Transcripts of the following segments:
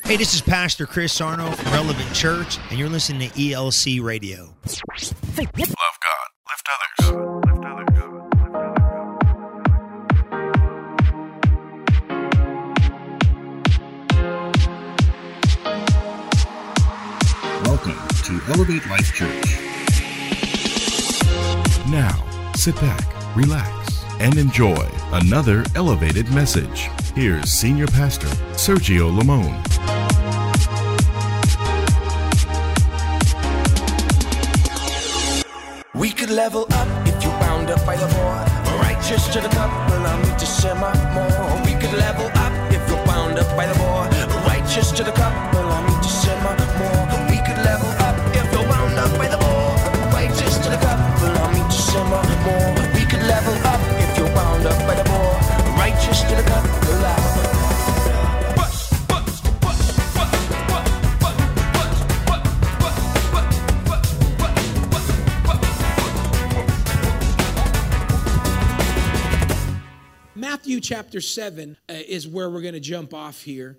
Hey, this is Pastor Chris Arno from Relevant Church, and you're listening to ELC Radio. Love God. Lift others. Lift others. Welcome to Elevate Life Church. Now, sit back, relax, and enjoy another elevated message. Here's Senior Pastor Sergio Limon. We could level up if you wound up by the board. Righteous to the cup, allow me to share my more. We could level up if you wound up by the board. Righteous to the cup, allow me to share my more. We could level up if you wound up by the board. Righteous to the cup, allow me to share my more. We could level up if you wound up by the board. Righteous to the cup, allow. Matthew chapter 7 is where we're going to jump off here,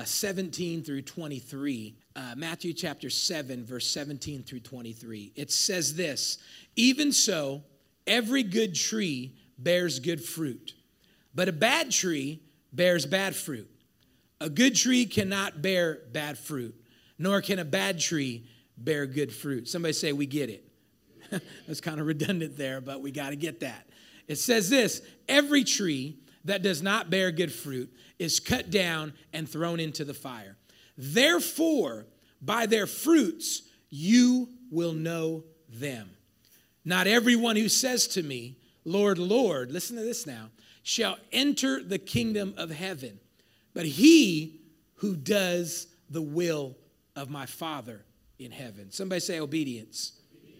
17 through 23. Matthew chapter 7, verse 17 through 23. It says this, "Even so, every good tree bears good fruit, but a bad tree bears bad fruit. A good tree cannot bear bad fruit, nor can a bad tree bear good fruit." Somebody say, we get it. That's kind of redundant there, but we got to get that. It says this, "Every tree that does not bear good fruit is cut down and thrown into the fire. Therefore, by their fruits you will know them. Not everyone who says to me, 'Lord, Lord,'" listen to this now, "shall enter the kingdom of heaven, but he who does the will of my Father in heaven." Somebody say obedience.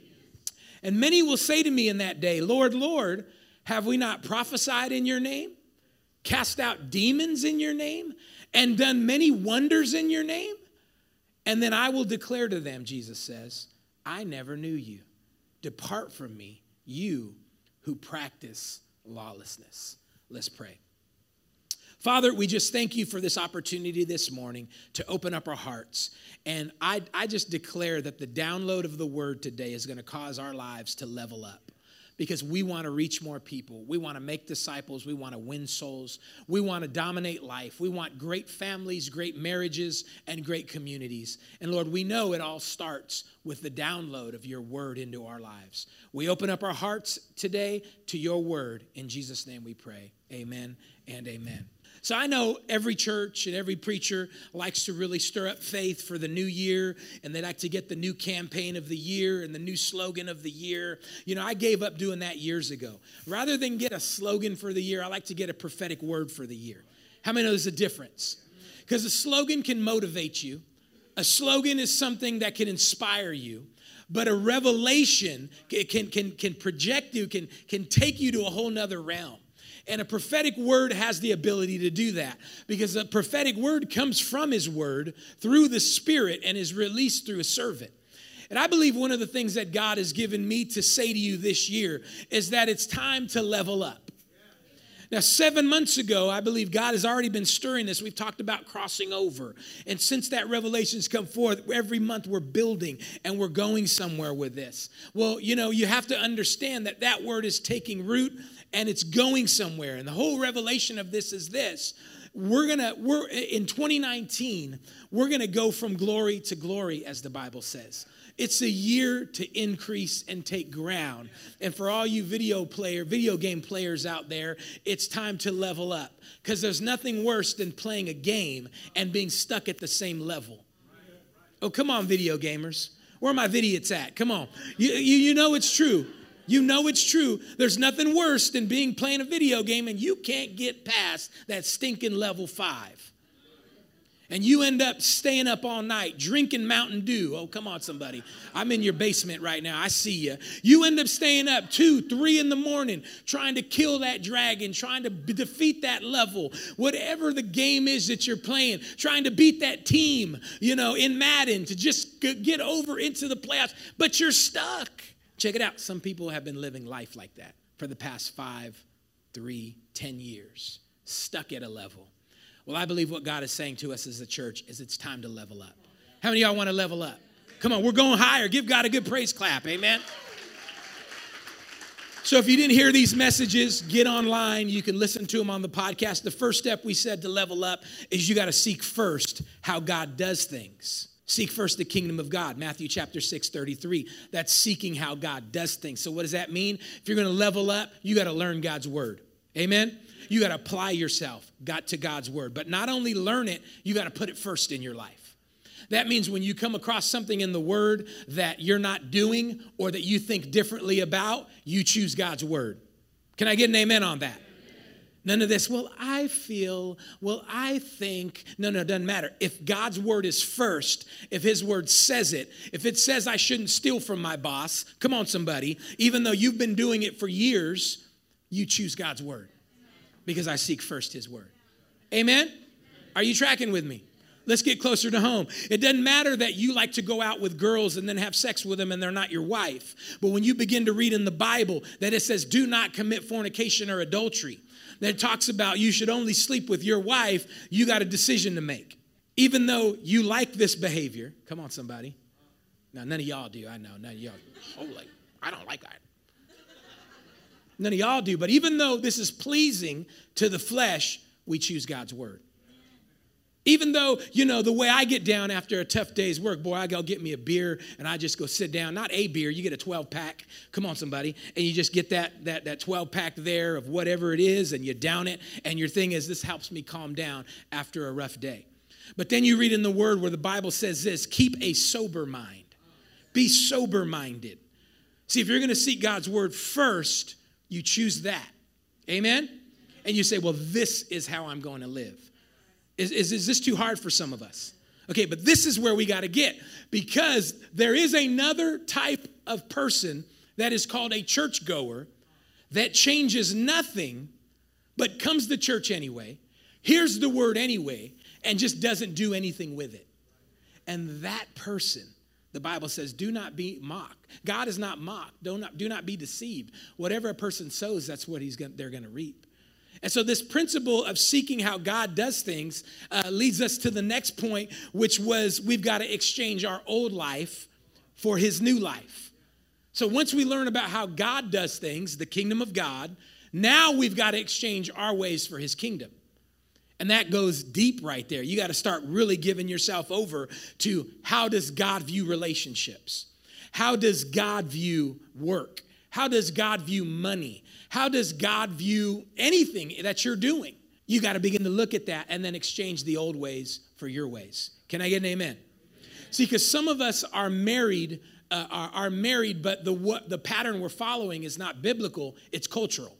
"And many will say to me in that day, 'Lord, Lord, have we not prophesied in your name, cast out demons in your name, and done many wonders in your name?' And then I will declare to them," Jesus says, "I never knew you. Depart from me, you who practice lawlessness." Let's pray. Father, we just thank you for this opportunity this morning to open up our hearts. And I just declare that the download of the word today is going to cause our lives to level up. Because we want to reach more people. We want to make disciples. We want to win souls. We want to dominate life. We want great families, great marriages, and great communities. And Lord, we know it all starts with the download of your word into our lives. We open up our hearts today to your word. In Jesus' name we pray. Amen and amen. So I know every church and every preacher likes to really stir up faith for the new year, and they like to get the new campaign of the year and the new slogan of the year. You know, I gave up doing that years ago. Rather than get a slogan for the year, I like to get a prophetic word for the year. How many know there's a difference? Because a slogan can motivate you. A slogan is something that can inspire you. But a revelation can project you, can take you to a whole nother realm. And a prophetic word has the ability to do that because a prophetic word comes from his word through the Spirit and is released through a servant. And I believe one of the things that God has given me to say to you this year is that it's time to level up. Now, 7 months ago, I believe God has already been stirring this. We've talked about crossing over. And since that revelation's come forth, every month we're building and we're going somewhere with this. Well, you know, you have to understand that that word is taking root and it's going somewhere. And the whole revelation of this is this. We're in 2019, we're going to go from glory to glory, as the Bible says. It's a year to increase and take ground. And for all you video game players out there, it's time to level up. Because there's nothing worse than playing a game and being stuck at the same level. Oh, come on, video gamers. Where are my vidiots at? Come on. You know it's true. You know it's true. There's nothing worse than playing a video game and you can't get past that stinking level 5. And you end up staying up all night, drinking Mountain Dew. Oh, come on, somebody. I'm in your basement right now. I see you. You end up staying up 2, 3 in the morning, trying to kill that dragon, trying to defeat that level. Whatever the game is that you're playing, trying to beat that team, in Madden to just get over into the playoffs. But you're stuck. Check it out. Some people have been living life like that for the past 5, 3, 10 years, stuck at a level. Well, I believe what God is saying to us as a church is it's time to level up. How many of y'all want to level up? Come on, we're going higher. Give God a good praise clap. Amen. So if you didn't hear these messages, get online. You can listen to them on the podcast. The first step we said to level up is you got to seek first how God does things. Seek first the kingdom of God. Matthew chapter 6:33. That's seeking how God does things. So what does that mean? If you're going to level up, you got to learn God's word. Amen? You got to apply yourself to God's word. But not only learn it, you got to put it first in your life. That means when you come across something in the word that you're not doing or that you think differently about, you choose God's word. Can I get an amen on that? None of this, well, I feel, well, I think. No, it doesn't matter. If God's word is first, if his word says it, if it says I shouldn't steal from my boss, come on, somebody, even though you've been doing it for years, you choose God's word because I seek first his word. Amen? Are you tracking with me? Let's get closer to home. It doesn't matter that you like to go out with girls and then have sex with them and they're not your wife. But when you begin to read in the Bible that it says, do not commit fornication or adultery, that it talks about you should only sleep with your wife, you got a decision to make. Even though you like this behavior, come on, somebody. Now, none of y'all do. I know, none of y'all. Holy, I don't like that. None of y'all do. But even though this is pleasing to the flesh, we choose God's word. Even though, the way I get down after a tough day's work, boy, I go get me a beer and I just go sit down. Not a beer, you get a 12-pack. Come on, somebody. And you just get that 12-pack there of whatever it is and you down it. And your thing is, this helps me calm down after a rough day. But then you read in the word where the Bible says this, keep a sober mind. Be sober-minded. See, if you're going to seek God's word first, you choose that. Amen? And you say, well, this is how I'm going to live. Is this too hard for some of us? Okay, but this is where we got to get, because there is another type of person that is called a churchgoer that changes nothing but comes to church anyway, hears the word anyway, and just doesn't do anything with it. And that person, the Bible says, do not be mocked. God is not mocked. Do not be deceived. Whatever a person sows, that's what they're going to reap. And so this principle of seeking how God does things leads us to the next point, which was we've got to exchange our old life for his new life. So once we learn about how God does things, the kingdom of God, now we've got to exchange our ways for his kingdom. And that goes deep right there. You got to start really giving yourself over to how does God view relationships? How does God view work? How does God view money? How does God view anything that you're doing? You got to begin to look at that and then exchange the old ways for your ways. Can I get an amen? See, because some of us are married, but the pattern we're following is not biblical, it's cultural.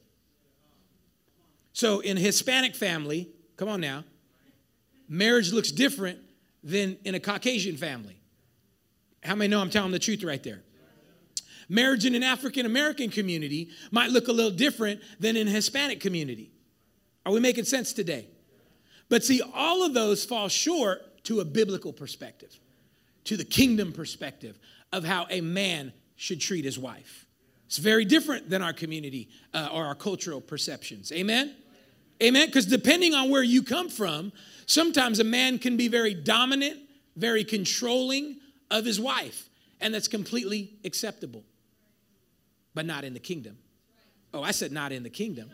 So in a Hispanic family, come on now, marriage looks different than in a Caucasian family. How many know I'm telling the truth right there? Marriage in an African-American community might look a little different than in a Hispanic community. Are we making sense today? But see, all of those fall short to a biblical perspective, to the kingdom perspective of how a man should treat his wife. It's very different than our community or our cultural perceptions. Amen? Amen? Because depending on where you come from, sometimes a man can be very dominant, very controlling of his wife, and that's completely acceptable. But not in the kingdom. Oh, I said not in the kingdom.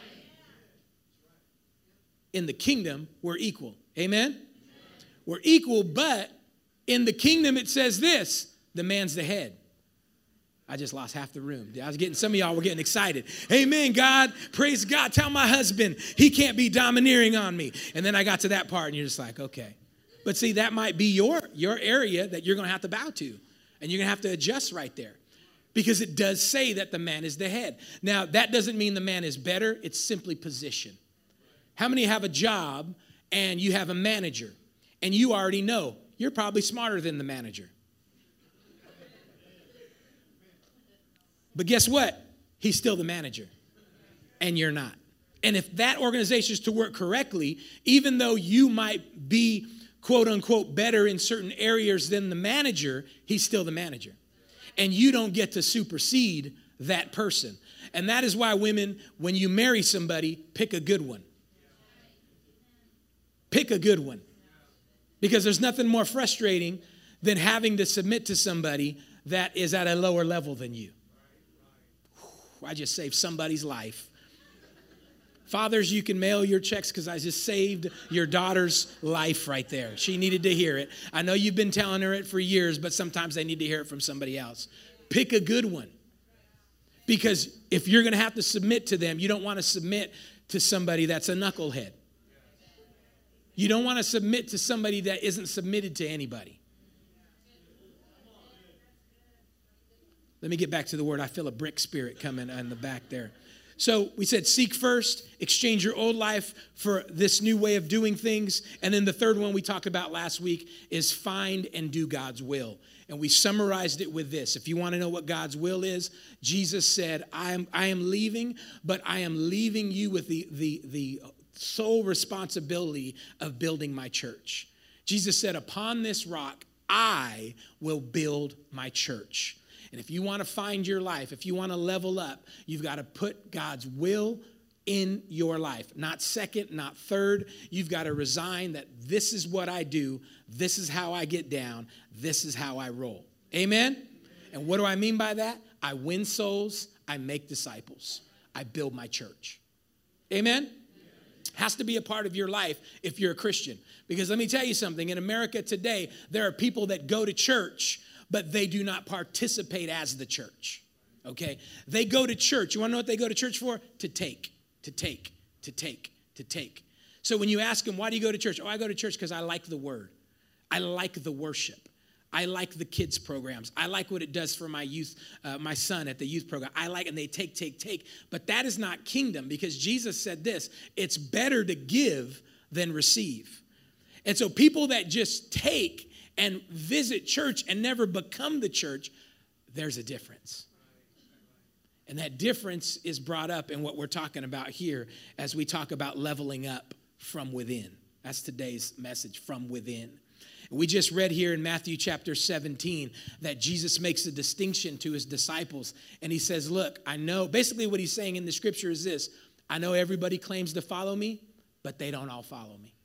In the kingdom, we're equal. Amen? We're equal, but in the kingdom it says this, the man's the head. I just lost half the room. Some of y'all were getting excited. Amen, God. Praise God. Tell my husband he can't be domineering on me. And then I got to that part and you're just like, okay. But see, that might be your area that you're going to have to bow to. And you're going to have to adjust right there. Because it does say that the man is the head. Now, that doesn't mean the man is better. It's simply position. How many have a job and you have a manager and you already know you're probably smarter than the manager? But guess what? He's still the manager and you're not. And if that organization is to work correctly, even though you might be quote unquote better in certain areas than the manager, he's still the manager. And you don't get to supersede that person. And that is why women, when you marry somebody, pick a good one. Pick a good one. Because there's nothing more frustrating than having to submit to somebody that is at a lower level than you. Whew, I just saved somebody's life. Fathers, you can mail your checks because I just saved your daughter's life right there. She needed to hear it. I know you've been telling her it for years, but sometimes they need to hear it from somebody else. Pick a good one. Because if you're going to have to submit to them, you don't want to submit to somebody that's a knucklehead. You don't want to submit to somebody that isn't submitted to anybody. Let me get back to the word. I feel a brick spirit coming on the back there. So we said seek first, exchange your old life for this new way of doing things. And then the third one we talked about last week is find and do God's will. And we summarized it with this. If you want to know what God's will is, Jesus said, I am leaving, but I am leaving you with the sole responsibility of building my church. Jesus said, upon this rock, I will build my church. And if you want to find your life, if you want to level up, you've got to put God's will in your life. Not second, not third. You've got to resign that this is what I do. This is how I get down. This is how I roll. Amen? And what do I mean by that? I win souls. I make disciples. I build my church. Amen? Has to be a part of your life if you're a Christian. Because let me tell you something. In America today, there are people that go to church, but they do not participate as the church. Okay? They go to church. You want to know what they go to church for? To take. So when you ask them, why do you go to church? Oh, I go to church because I like the word. I like the worship. I like the kids programs. I like what it does for my youth, my son at the youth program. I like, and they take. But that is not kingdom, because Jesus said this, it's better to give than receive. And so people that just take and visit church and never become the church, there's a difference. And that difference is brought up in what we're talking about here as we talk about leveling up from within. That's today's message, from within. We just read here in Matthew chapter 17 that Jesus makes a distinction to his disciples. And he says, look, I know, basically what he's saying in the scripture is this, I know everybody claims to follow me, but they don't all follow me.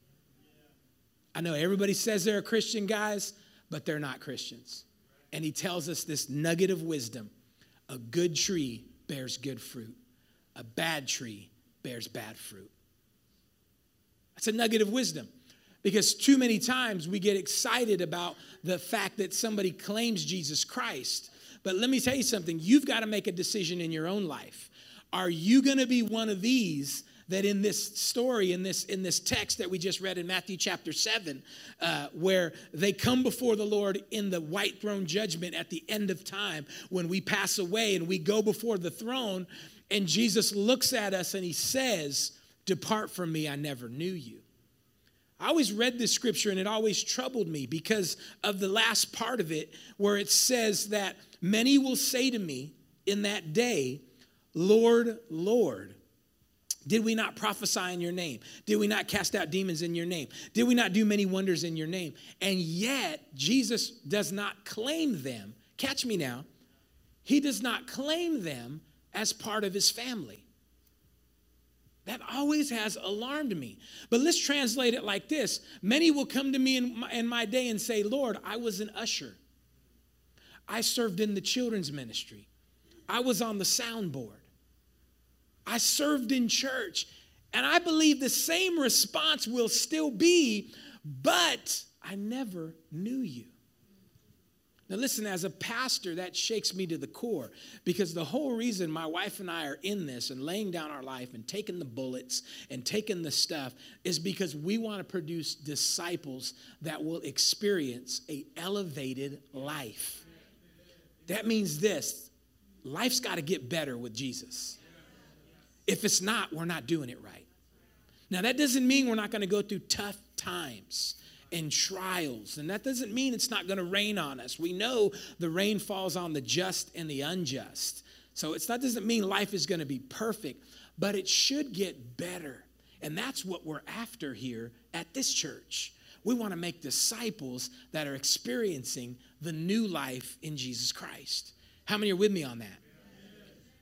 I know everybody says they're a Christian, guys, but they're not Christians. And he tells us this nugget of wisdom. A good tree bears good fruit. A bad tree bears bad fruit. That's a nugget of wisdom. Because too many times we get excited about the fact that somebody claims Jesus Christ. But let me tell you something. You've got to make a decision in your own life. Are you going to be one of these that in this story, in this text that we just read in Matthew chapter 7, where they come before the Lord in the white throne judgment at the end of time, when we pass away and we go before the throne, and Jesus looks at us and he says, depart from me, I never knew you. I always read this scripture and it always troubled me because of the last part of it, where it says that many will say to me in that day, Lord, Lord, did we not prophesy in your name? Did we not cast out demons in your name? Did we not do many wonders in your name? And yet Jesus does not claim them. Catch me now. He does not claim them as part of his family. That always has alarmed me. But let's translate it like this. Many will come to me in my day and say, Lord, I was an usher. I served in the children's ministry. I was on the soundboard. I served in church. And I believe the same response will still be, but I never knew you. Now listen, as a pastor, that shakes me to the core, because the whole reason my wife and I are in this and laying down our life and taking the bullets and taking the stuff is because we want to produce disciples that will experience an elevated life. That means this, life's got to get better with Jesus. If it's not, we're not doing it right. Now that doesn't mean we're not going to go through tough times and trials. And that doesn't mean it's not going to rain on us. We know the rain falls on the just and the unjust. So that doesn't mean life is going to be perfect, but it should get better. And that's what we're after here at this church. We want to make disciples that are experiencing the new life in Jesus Christ. How many are with me on that?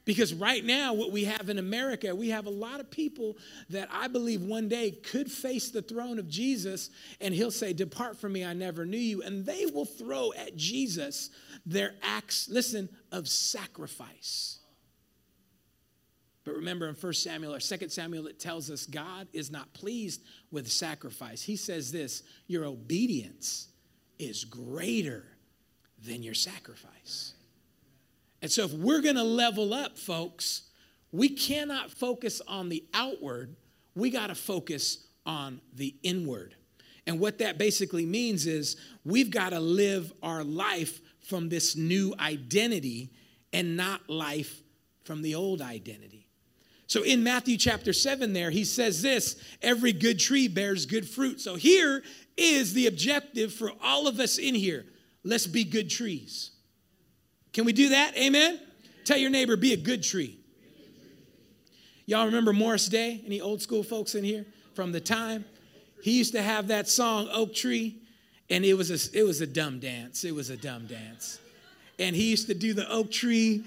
Because right now, what we have in America, we have a lot of people that I believe one day could face the throne of Jesus, and he'll say, depart from me, I never knew you. And they will throw at Jesus their acts, listen, of sacrifice. But remember in 1 Samuel or 2 Samuel, it tells us God is not pleased with sacrifice. He says this, your obedience is greater than your sacrifice. And so if we're going to level up, folks, we cannot focus on the outward. We got to focus on the inward. And what that basically means is we've got to live our life from this new identity and not life from the old identity. So in Matthew chapter 7 there, he says this, every good tree bears good fruit. So here is the objective for all of us in here. Let's be good trees. Can we do that? Amen? Tell your neighbor, be a good tree. Y'all remember Morris Day? Any old school folks in here from the time? He used to have that song, Oak Tree, and it was a dumb dance. It was a dumb dance. And he used to do the oak tree.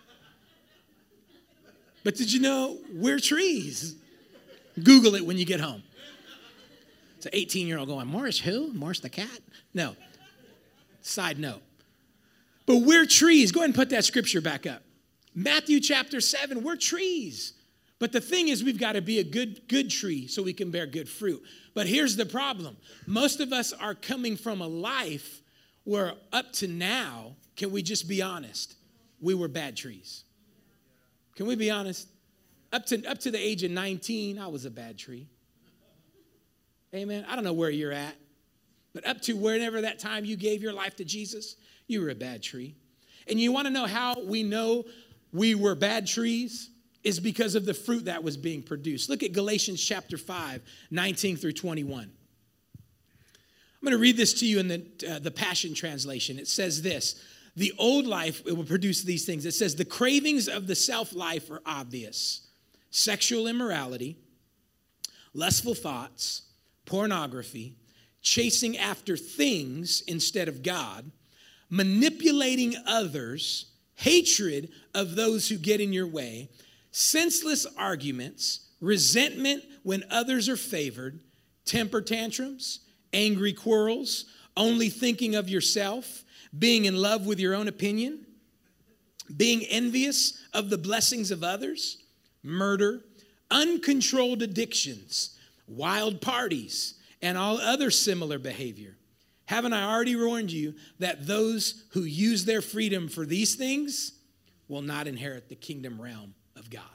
But did you know we're trees? Google it when you get home. It's an 18-year-old going, Morris who? Morris the cat? No. Side note. But we're trees. Go ahead and put that scripture back up. Matthew chapter 7, we're trees. But the thing is, we've got to be a good tree so we can bear good fruit. But here's the problem. Most of us are coming from a life where up to now, can we just be honest? We were bad trees. Can we be honest? Up to the age of 19, I was a bad tree. Amen. I don't know where you're at. But up to whenever that time you gave your life to Jesus, you were a bad tree. And you want to know how we know we were bad trees? Is because of the fruit that was being produced. Look at Galatians chapter 5, 19 through 21. I'm going to read this to you in the Passion Translation. It says this, the old life, it will produce these things. It says, the cravings of the self-life are obvious. Sexual immorality, lustful thoughts, pornography, chasing after things instead of God, manipulating others, hatred of those who get in your way, senseless arguments, resentment when others are favored, temper tantrums, angry quarrels, only thinking of yourself, being in love with your own opinion, being envious of the blessings of others, murder, uncontrolled addictions, wild parties, and all other similar behavior. Haven't I already warned you that those who use their freedom for these things will not inherit the kingdom realm of God?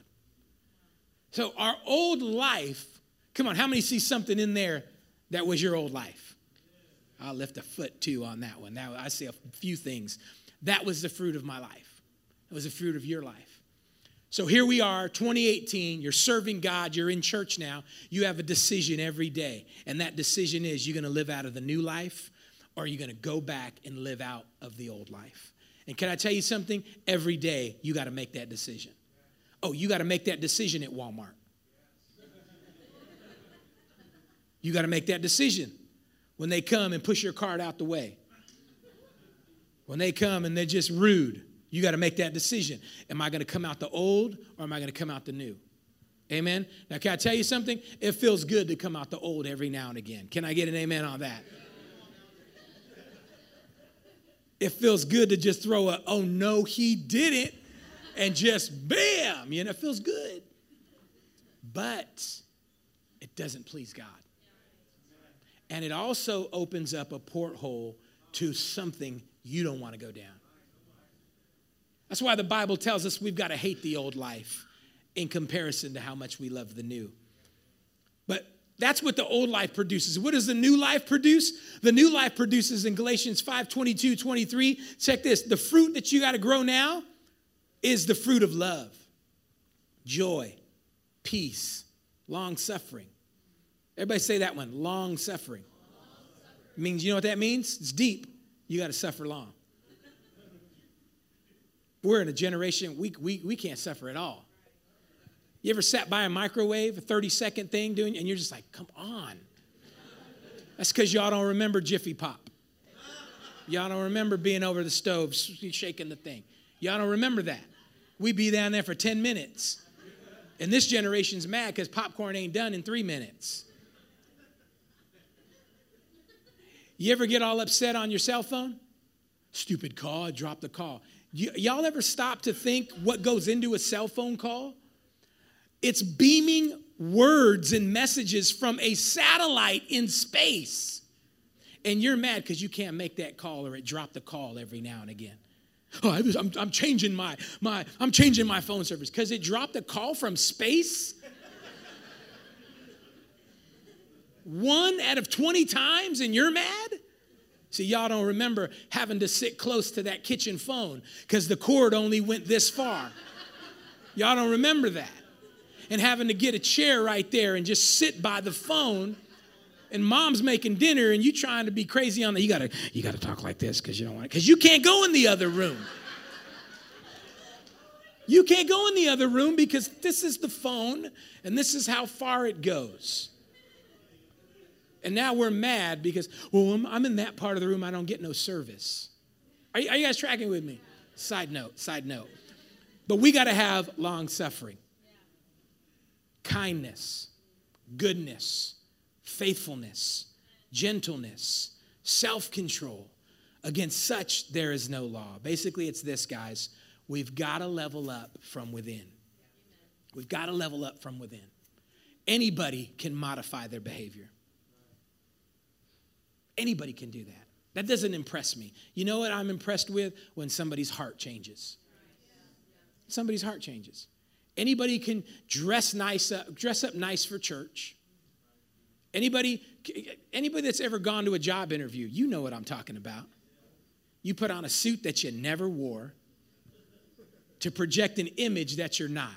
So our old life, come on, how many see something in there that was your old life? I'll lift a foot too on that one. Now I see a few things. That was the fruit of my life. It was the fruit of your life. So here we are, 2018, you're serving God, you're in church now. You have a decision every day. And that decision is, you're going to live out of the new life, or you're going to go back and live out of the old life. And can I tell you something? Every day, you got to make that decision. Oh, you got to make that decision at Walmart. You got to make that decision when they come and push your cart out the way. When they come and they're just rude, you got to make that decision. Am I going to come out the old, or am I going to come out the new? Amen? Now, can I tell you something? It feels good to come out the old every now and again. Can I get an amen on that? It feels good to just throw a, oh, no, he didn't, and just bam, you know, it feels good. But it doesn't please God. And it also opens up a porthole to something you don't want to go down. That's why the Bible tells us we've got to hate the old life in comparison to how much we love the new. But that's what the old life produces. What does the new life produce? The new life produces in Galatians 5, 22, 23. Check this. The fruit that you got to grow now is the fruit of love, joy, peace, long suffering. Everybody say that one, long suffering. It means, you know what that means? It's deep. You got to suffer long. We're in a generation, we can't suffer at all. You ever sat by a microwave, a 30-second thing doing, and you're just like, come on. That's because y'all don't remember Jiffy Pop. Y'all don't remember being over the stove, shaking the thing. Y'all don't remember that. We'd be down there for 10 minutes. And this generation's mad because popcorn ain't done in 3 minutes. You ever get all upset on your cell phone? Stupid call, I dropped the call. Y'all ever stop to think what goes into a cell phone call? It's beaming words and messages from a satellite in space. And you're mad because you can't make that call, or it dropped the call every now and again. Oh, I'm changing my phone service because it dropped a call from space. 1 out of 20 times and you're mad? See, y'all don't remember having to sit close to that kitchen phone because the cord only went this far. Y'all don't remember that. And having to get a chair right there and just sit by the phone, and mom's making dinner and you trying to be crazy on the, you gotta talk like this because you don't want to, because you can't go in the other room. You can't go in the other room because this is the phone and this is how far it goes. And now we're mad because, well, I'm in that part of the room, I don't get no service. Are you guys tracking with me? Side note. But we got to have long suffering, kindness, goodness, faithfulness, gentleness, self-control. Against such there is no law. Basically, it's this, guys. We've got to level up from within. We've got to level up from within. Anybody can modify their behavior. Anybody can do that. That doesn't impress me. You know what I'm impressed with? When somebody's heart changes. Somebody's heart changes. Anybody can dress up nice for church. Anybody that's ever gone to a job interview, you know what I'm talking about. You put on a suit that you never wore to project an image that you're not.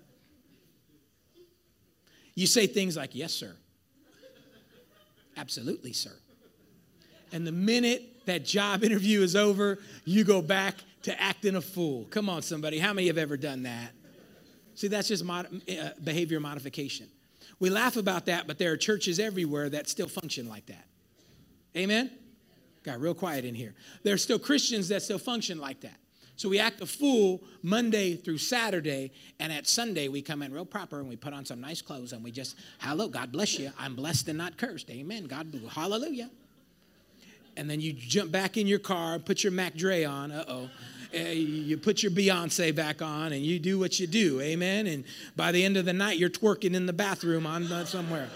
You say things like, yes, sir. Absolutely, sir. And the minute that job interview is over, you go back to acting a fool. Come on, somebody. How many have ever done that? See, that's just behavior modification. We laugh about that, but there are churches everywhere that still function like that. Amen? Got real quiet in here. There are still Christians that still function like that. So we act a fool Monday through Saturday, and at Sunday we come in real proper and we put on some nice clothes and we just, hello, God bless you. I'm blessed and not cursed. Amen. God, hallelujah. And then you jump back in your car, put your Mac Dre on. You put your Beyonce back on and you do what you do. Amen. And by the end of the night, you're twerking in the bathroom on somewhere.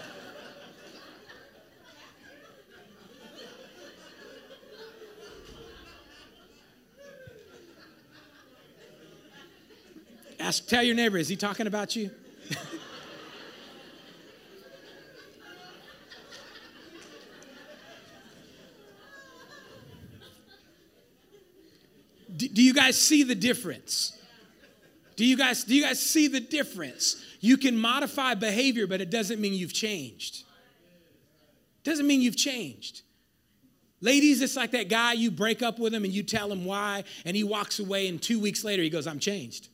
Tell your neighbor, is he talking about you? Do you guys see the difference? Do you guys see the difference? You can modify behavior, but it doesn't mean you've changed. Doesn't mean you've changed. Ladies, it's like that guy, you break up with him and you tell him why, and he walks away, and 2 weeks later he goes, I'm changed.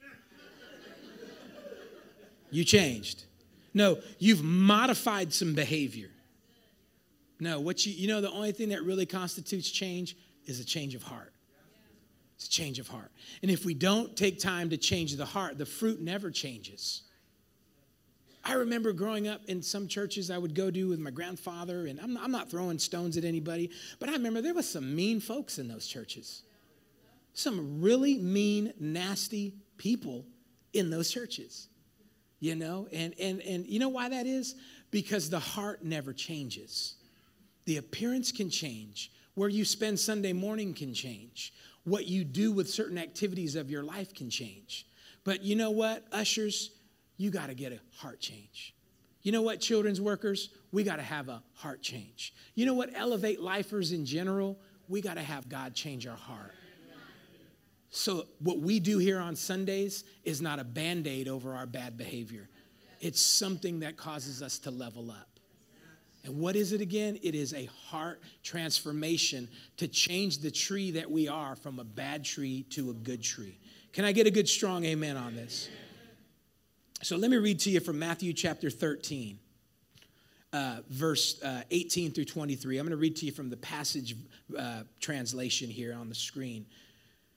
You changed. No, you've modified some behavior. No, the only thing that really constitutes change is a change of heart. It's a change of heart. And if we don't take time to change the heart, the fruit never changes. I remember growing up in some churches I would go to with my grandfather, and I'm not throwing stones at anybody, but I remember there was some mean folks in those churches. Some really mean, nasty people in those churches. You know, and you know why that is? Because the heart never changes. The appearance can change. Where you spend Sunday morning can change. What you do with certain activities of your life can change. But you know what, ushers, you got to get a heart change. You know what, children's workers, we got to have a heart change. You know what, Elevate Lifers in general, we got to have God change our heart. So what we do here on Sundays is not a Band-Aid over our bad behavior. It's something that causes us to level up. And what is it again? It is a heart transformation to change the tree that we are from a bad tree to a good tree. Can I get a good strong amen on this? So let me read to you from Matthew chapter 13, verse 18 through 23. I'm going to read to you from the Passage translation here on the screen.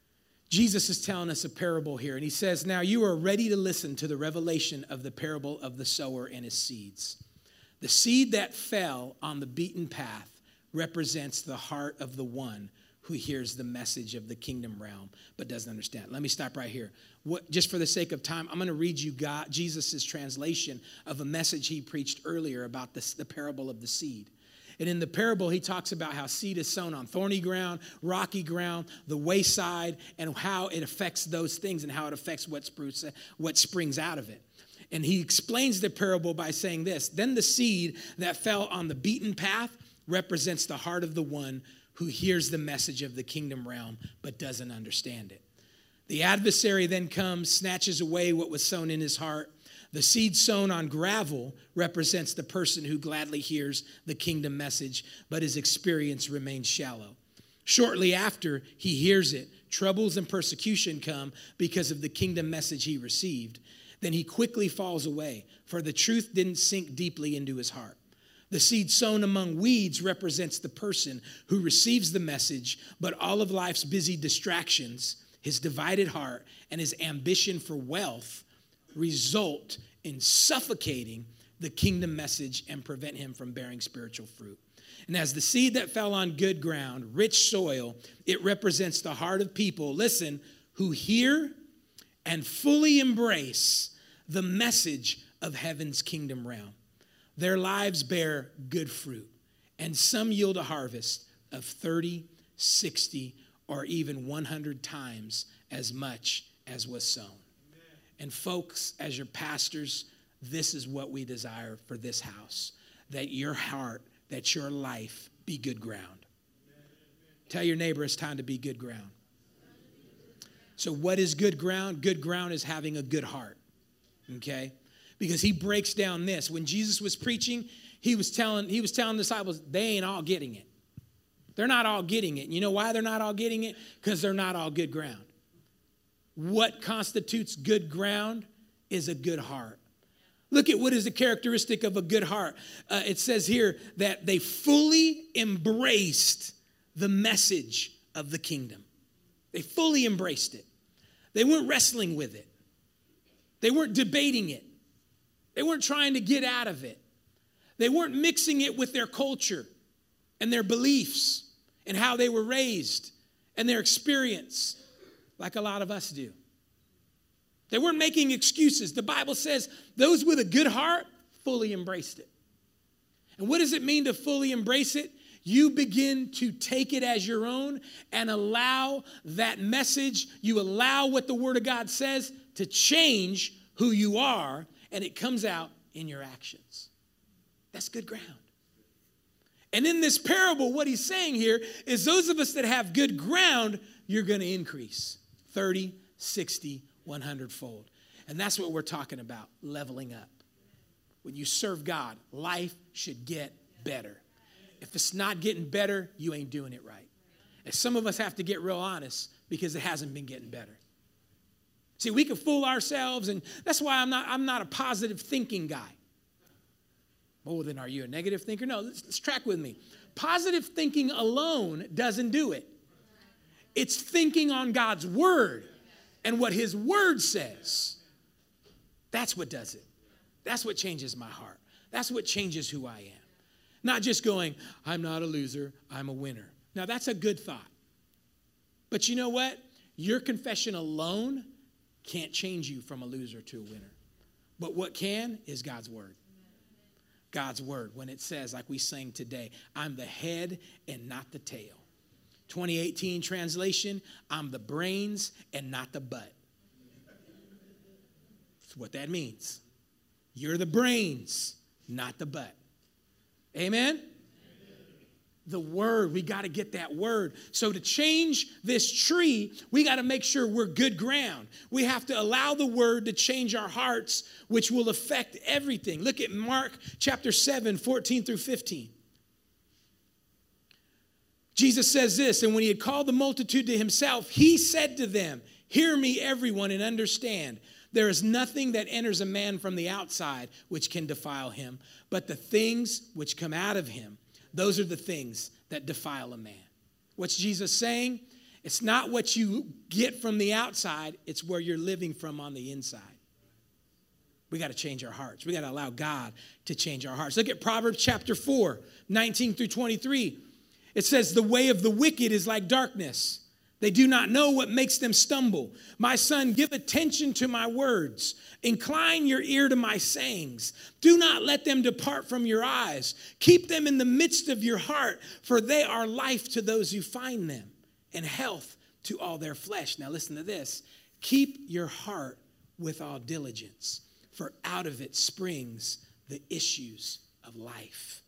Jesus is telling us a parable here, and he says, now you are ready to listen to the revelation of the parable of the sower and his seeds. The seed that fell on the beaten path represents the heart of the one who hears the message of the kingdom realm but doesn't understand. Let me stop right here. Just for the sake of time, I'm going to read you Jesus' translation of a message he preached earlier about the parable of the seed. And in the parable, he talks about how seed is sown on thorny ground, rocky ground, the wayside, and how it affects those things and how it affects what springs out of it. And he explains the parable by saying this, then the seed that fell on the beaten path represents the heart of the one who hears the message of the kingdom realm but doesn't understand it. The adversary then comes, snatches away what was sown in his heart. The seed sown on gravel represents the person who gladly hears the kingdom message, but his experience remains shallow. Shortly after he hears it, troubles and persecution come because of the kingdom message he received. Then he quickly falls away, for the truth didn't sink deeply into his heart. The seed sown among weeds represents the person who receives the message, but all of life's busy distractions, his divided heart, and his ambition for wealth result in suffocating the kingdom message and prevent him from bearing spiritual fruit. And as the seed that fell on good ground, rich soil, it represents the heart of people, listen, who hear and fully embrace the message of heaven's kingdom realm. Their lives bear good fruit, and some yield a harvest of 30, 60, or even 100 times as much as was sown. And folks, as your pastors, this is what we desire for this house, that your heart, that your life be good ground. Tell your neighbor it's time to be good ground. So what is good ground? Good ground is having a good heart, okay? Because he breaks down this. When Jesus was preaching, he was telling the disciples, they ain't all getting it. They're not all getting it. And you know why they're not all getting it? Because they're not all good ground. What constitutes good ground is a good heart. Look at what is the characteristic of a good heart. It says here that they fully embraced the message of the kingdom. They fully embraced it. They weren't wrestling with it. They weren't debating it. They weren't trying to get out of it. They weren't mixing it with their culture and their beliefs and how they were raised and their experience, like a lot of us do. They weren't making excuses. The Bible says those with a good heart fully embraced it. And what does it mean to fully embrace it? You begin to take it as your own and allow that message, you allow what the Word of God says to change who you are, and it comes out in your actions. That's good ground. And in this parable, what he's saying here is those of us that have good ground, you're going to increase 30, 60, 100-fold. And that's what we're talking about, leveling up. When you serve God, life should get better. If it's not getting better, you ain't doing it right. And some of us have to get real honest because it hasn't been getting better. See, we can fool ourselves, and that's why I'm not a positive thinking guy. Oh, then are you a negative thinker? No, let's track with me. Positive thinking alone doesn't do it. It's thinking on God's word and what his word says. That's what does it. That's what changes my heart. That's what changes who I am. Not just going, I'm not a loser, I'm a winner. Now, that's a good thought. But you know what? Your confession alone can't change you from a loser to a winner. But what can is God's word. God's word, when it says, like we sang today, I'm the head and not the tail. 2018 translation, I'm the brains and not the butt. That's what that means. You're the brains, not the butt. Amen? The word, we got to get that word. So to change this tree, we got to make sure we're good ground. We have to allow the word to change our hearts, which will affect everything. Look at Mark chapter 7, 14 through 15. Jesus says this, and when he had called the multitude to himself, he said to them, hear me, everyone, and understand. There is nothing that enters a man from the outside which can defile him, but the things which come out of him, those are the things that defile a man. What's Jesus saying? It's not what you get from the outside. It's where you're living from on the inside. We got to change our hearts. We got to allow God to change our hearts. Look at Proverbs chapter 4, 19 through 23. It says, the way of the wicked is like darkness. They do not know what makes them stumble. My son, give attention to my words. Incline your ear to my sayings. Do not let them depart from your eyes. Keep them in the midst of your heart, for they are life to those who find them and health to all their flesh. Now listen to this. Keep your heart with all diligence, for out of it springs the issues of life.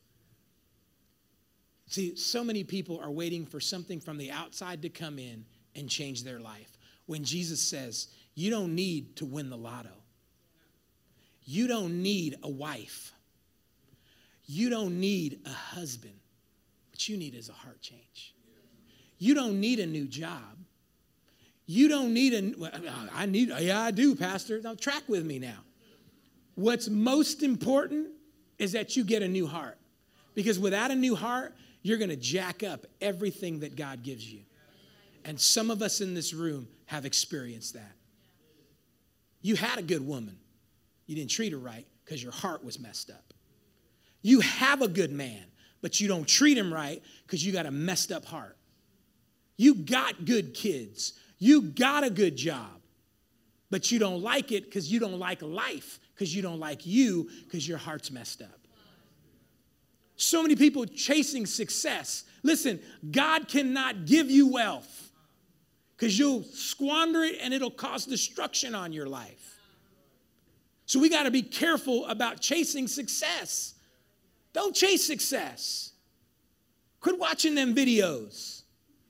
See, so many people are waiting for something from the outside to come in and change their life. When Jesus says, you don't need to win the lotto. You don't need a wife. You don't need a husband. What you need is a heart change. You don't need a new job. You don't need I do, Pastor. Now track with me now. What's most important is that you get a new heart. Because without a new heart, you're going to jack up everything that God gives you. And some of us in this room have experienced that. You had a good woman. You didn't treat her right because your heart was messed up. You have a good man, but you don't treat him right because you got a messed up heart. You got good kids. You got a good job, but you don't like it because you don't like life, because you don't like you, because your heart's messed up. So many people chasing success. Listen, God cannot give you wealth because you'll squander it and it'll cause destruction on your life. So we got to be careful about chasing success. Don't chase success. Quit watching them videos.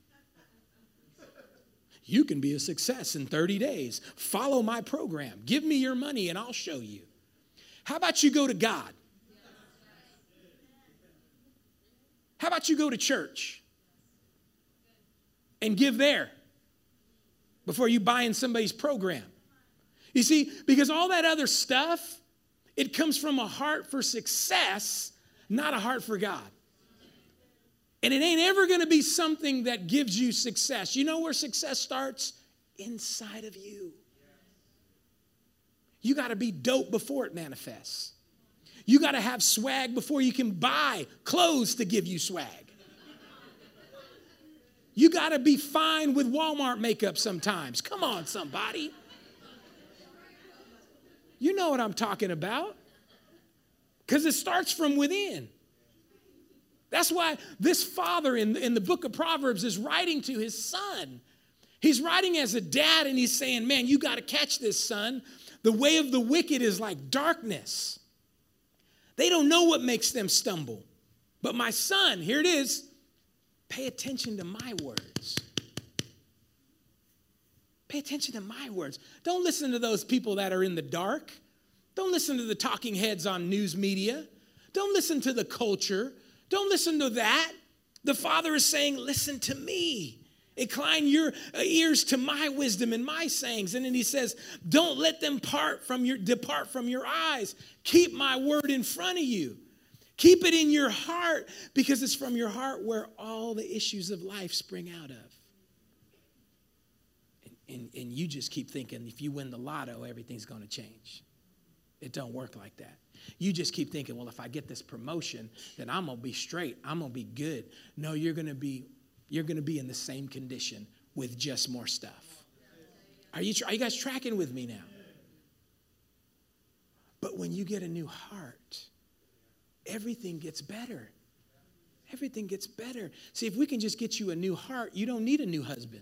You can be a success in 30 days. Follow my program. Give me your money and I'll show you. How about you go to God? How about you go to church and give there before you buy in somebody's program? You see, because all that other stuff, it comes from a heart for success, not a heart for God. And it ain't ever going to be something that gives you success. You know where success starts? Inside of you. You got to be dope before it manifests. You got to have swag before you can buy clothes to give you swag. You got to be fine with Walmart makeup sometimes. Come on, somebody. You know what I'm talking about. Because it starts from within. That's why this father in the book of Proverbs is writing to his son. He's writing as a dad and he's saying, man, you got to catch this, son. The way of the wicked is like darkness. They don't know what makes them stumble. But my son, here it is, pay attention to my words. Pay attention to my words. Don't listen to those people that are in the dark. Don't listen to the talking heads on news media. Don't listen to the culture. Don't listen to that. The Father is saying, listen to me. Incline your ears to my wisdom and my sayings. And then he says, don't let them depart from your eyes. Keep my word in front of you. Keep it in your heart, because it's from your heart where all the issues of life spring out of. And you just keep thinking if you win the lotto, everything's going to change. It don't work like that. You just keep thinking, well, if I get this promotion, then I'm going to be straight. I'm going to be good. No, you're going to be in the same condition with just more stuff. Are you guys tracking with me now? But when you get a new heart, everything gets better. Everything gets better. See, if we can just get you a new heart, you don't need a new husband.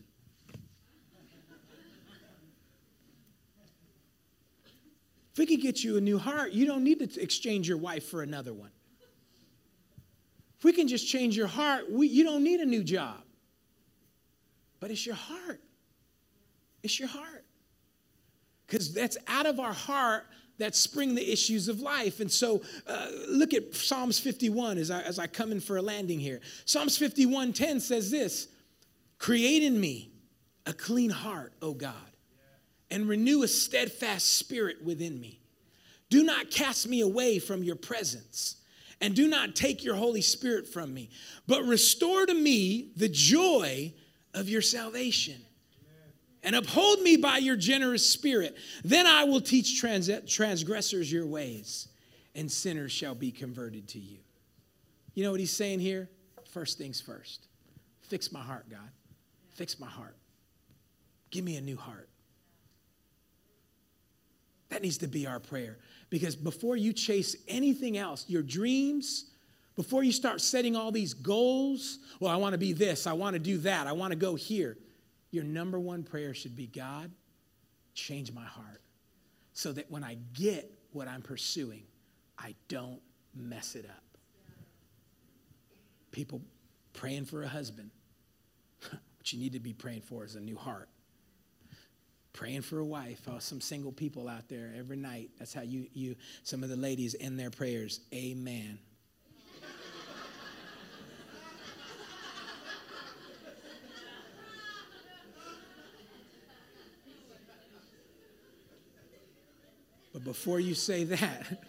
If we could get you a new heart, you don't need to exchange your wife for another one. If we can just change your heart, you don't need a new job. But it's your heart. It's your heart. Because that's out of our heart that spring the issues of life. And so look at Psalms 51 as I come in for a landing here. Psalms 51:10 says this, create in me a clean heart, O God, and renew a steadfast spirit within me. Do not cast me away from your presence, and do not take your Holy Spirit from me, but restore to me the joy of your salvation. And uphold me by your generous spirit. Then I will teach transgressors your ways, and sinners shall be converted to you. You know what he's saying here? First things first. Fix my heart, God. Fix my heart. Give me a new heart. That needs to be our prayer. Because before you chase anything else, your dreams, before you start setting all these goals, well, I want to be this, I want to do that, I want to go here. Your number one prayer should be, God, change my heart so that when I get what I'm pursuing, I don't mess it up. People praying for a husband. What you need to be praying for is a new heart. Praying for a wife. Oh, some single people out there every night. That's how you some of the ladies end their prayers. Amen. But before you say that,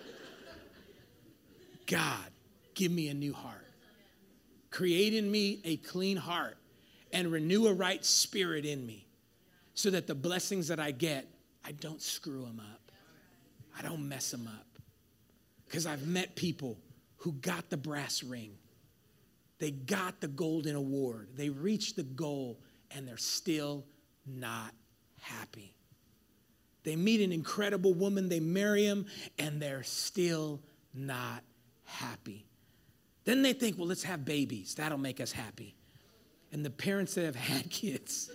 God, give me a new heart. Create in me a clean heart and renew a right spirit in me so that the blessings that I get, I don't screw them up. I don't mess them up. Because I've met people who got the brass ring. They got the golden award. They reached the goal and they're still not happy. They meet an incredible woman, they marry him, and they're still not happy. Then they think, well, let's have babies. That'll make us happy. And the parents that have had kids,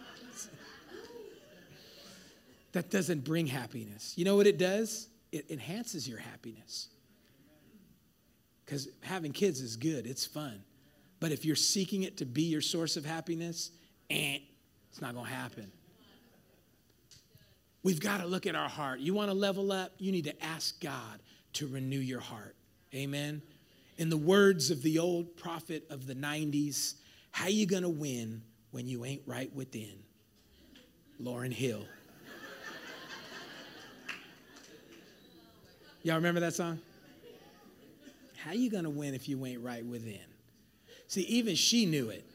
that doesn't bring happiness. You know what it does? It enhances your happiness. Because having kids is good. It's fun. But if you're seeking it to be your source of happiness, it's not going to happen. We've got to look at our heart. You want to level up? You need to ask God to renew your heart. Amen? In the words of the old prophet of the 90s, how you going to win when you ain't right within? Lauryn Hill. Y'all remember that song? How you going to win if you ain't right within? See, even she knew it.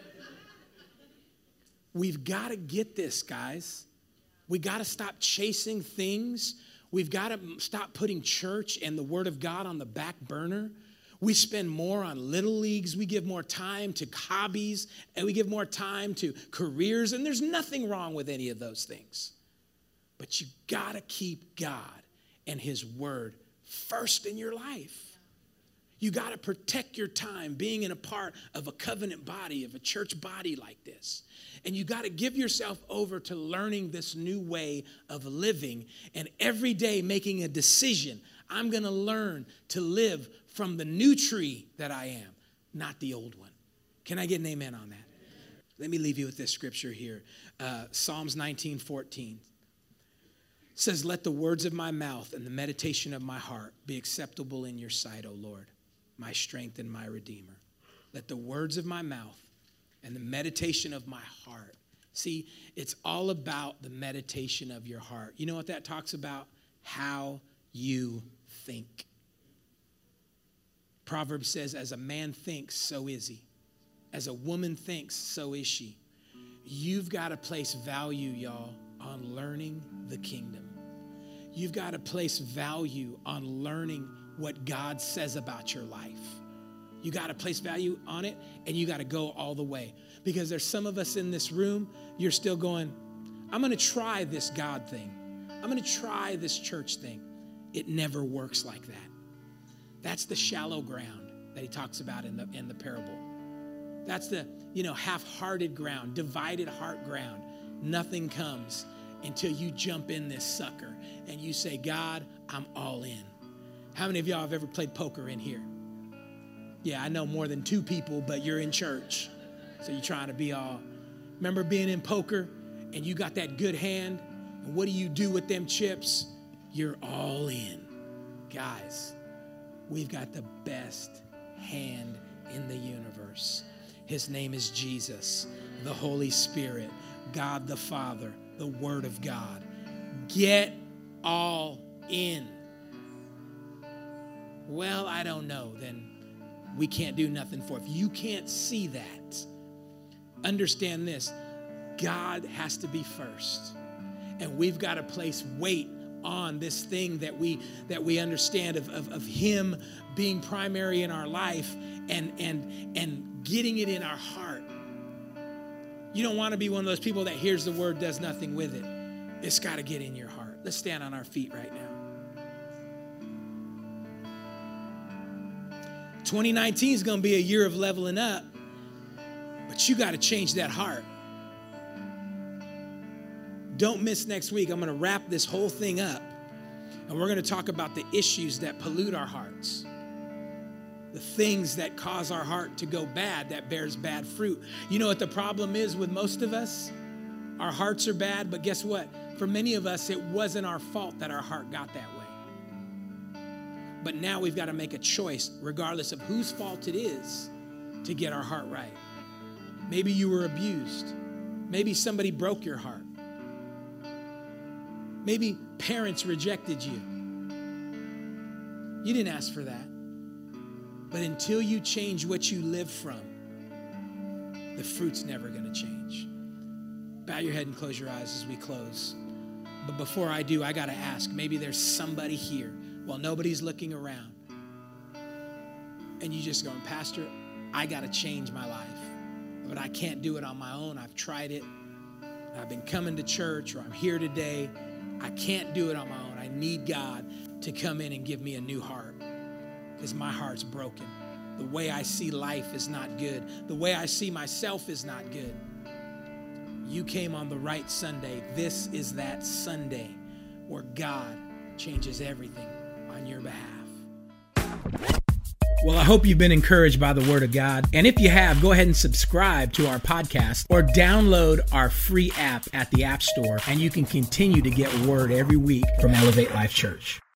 We've got to get this, guys. We got to stop chasing things. We've got to stop putting church and the Word of God on the back burner. We spend more on little leagues. We give more time to hobbies, and we give more time to careers, and there's nothing wrong with any of those things. But you got to keep God and His Word first in your life. You got to protect your time being in a part of a covenant body, of a church body like this. And you got to give yourself over to learning this new way of living and every day making a decision. I'm going to learn to live from the new tree that I am, not the old one. Can I get an amen on that? Let me leave you with this scripture here. Psalms 19:14 says, let the words of my mouth and the meditation of my heart be acceptable in your sight, O Lord, my strength and my redeemer. Let the words of my mouth and the meditation of my heart. See, it's all about the meditation of your heart. You know what that talks about? How you think. Proverbs says, as a man thinks, so is he. As a woman thinks, so is she. You've got to place value, y'all, on learning the kingdom. You've got to place value on learning what God says about your life. You got to place value on it, and you got to go all the way. Because there's some of us in this room, you're still going, I'm going to try this God thing. I'm going to try this church thing. It never works like that. That's the shallow ground that he talks about in the parable. That's the, half-hearted ground, divided heart ground. Nothing comes until you jump in this sucker and you say, God, I'm all in. How many of y'all have ever played poker in here? Yeah, I know more than 2 people, but you're in church. So you're trying to be all. Remember being in poker and you got that good hand? And what do you do with them chips? You're all in. Guys, we've got the best hand in the universe. His name is Jesus, the Holy Spirit, God the Father, the Word of God. Get all in. Well, I don't know. Then we can't do nothing for it. If you can't see that, understand this. God has to be first. And we've got to place weight on this thing that we understand of him being primary in our life and getting it in our heart. You don't want to be one of those people that hears the word, does nothing with it. It's got to get in your heart. Let's stand on our feet right now. 2019 is going to be a year of leveling up, but you got to change that heart. Don't miss next week. I'm going to wrap this whole thing up, and we're going to talk about the issues that pollute our hearts, the things that cause our heart to go bad, that bears bad fruit. You know what the problem is with most of us? Our hearts are bad, but guess what? For many of us, it wasn't our fault that our heart got that way. But now we've got to make a choice, regardless of whose fault it is, to get our heart right. Maybe you were abused. Maybe somebody broke your heart. Maybe parents rejected you. You didn't ask for that. But until you change what you live from, the fruit's never going to change. Bow your head and close your eyes as we close. But before I do, I got to ask, maybe there's somebody here while nobody's looking around, and you just going, Pastor, I got to change my life, but I can't do it on my own. I've tried it. I've been coming to church, or I'm here today. I can't do it on my own. I need God to come in and give me a new heart, because my heart's broken. The way I see life is not good. The way I see myself is not good. You came on the right Sunday. This is that Sunday where God changes everything on your behalf. Well, I hope you've been encouraged by the Word of God. And if you have, go ahead and subscribe to our podcast or download our free app at the App Store, and you can continue to get Word every week from Elevate Life Church.